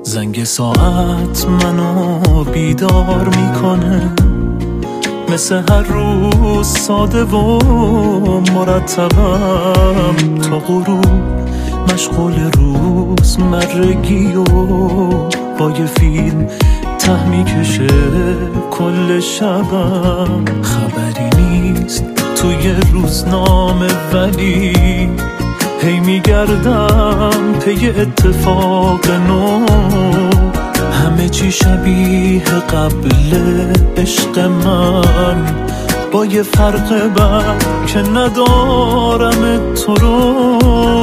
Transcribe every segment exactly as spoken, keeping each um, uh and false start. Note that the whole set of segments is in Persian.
زنگ ساعت منو بیدار میکنه، مثل هر روز ساده و مرتبم تا غروب مشغول روز مرگی و با یه فیلم ته میکشه کل شبم. خبری نیست توی روزنامه ولی هی میگردم پی اتفاق نو، همه چی شبیه قبل عشق من، با یه فرق بد که ندارم تو رو.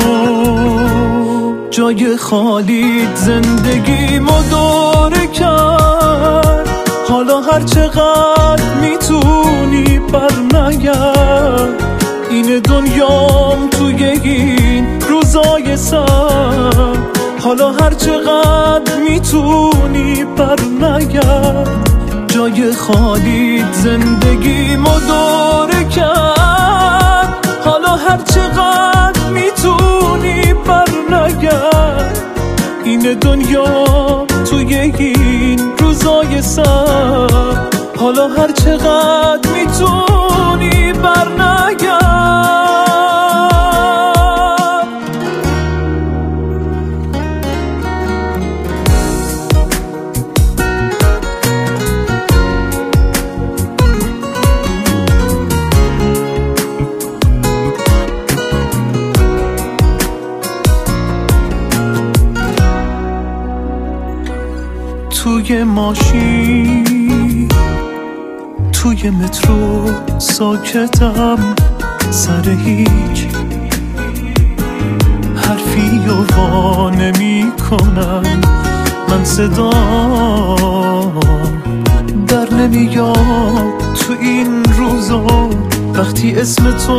جای خالی زندگی مداره کرد، حالا هر چقدر میتونی بر نگرد. این دنیام توی این روزای سر، حالا هر چقدر میتونی بر نگرد. جای خالی زندگی مداره کرد، حالا هر چقدر میتونی بر نگرد. این دنیا توی این روزای سر، حالا هر چقدر میتونی بر نگرد. توی ماشین توی مترو ساکتم، سر هیچ حرفی و وا نمی کنم. من صدا در نمیاد تو این روزا، وقتی اسم تو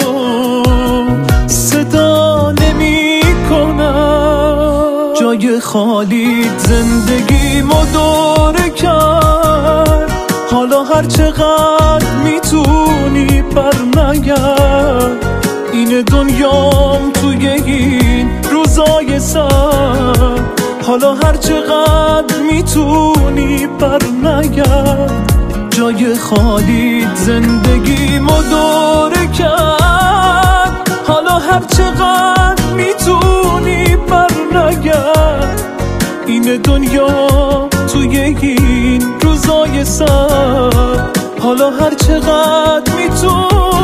صدا نمی کنم. جای خالی زندگی مداره کرد، حالا هر چقدر میتونی بر نگرد. این دنیام توی این روزای سر، حالا هر چقدر میتونی بر نگرد. جای خالی زندگی مداره کرد، حالا هر چقدر میتونی بر نگرد. این دنیا توی این روزای سر، حالا هر چقدر میتونی